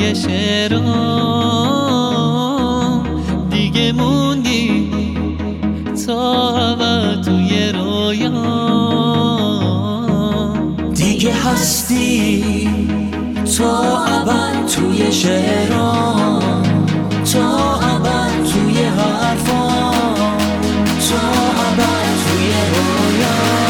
توی شعرام، دیگه موندی تا ابد توی رویام، دیگه هستی تا ابد توی شعرام، تا ابد توی حرفام، تا ابد توی رویام.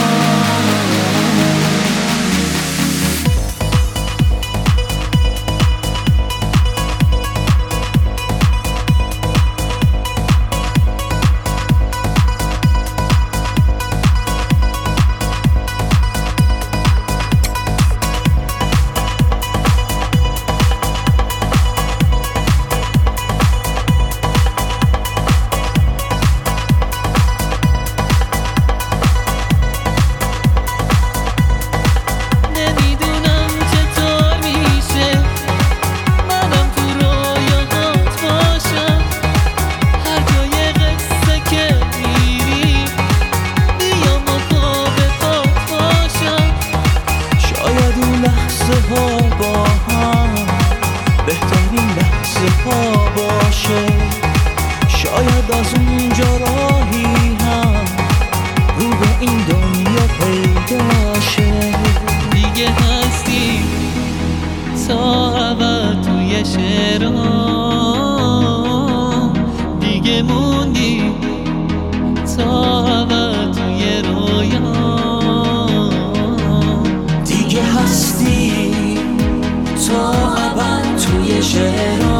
بهترین لحظه ها باشه، شاید از اونجا راهی هم رو به این دنیا پیدا شه. دیگه هستی تا ابد توی شعرام، دیگه موندی تا ابد توی رویام، دیگه هستی تا ابد توی شعرام.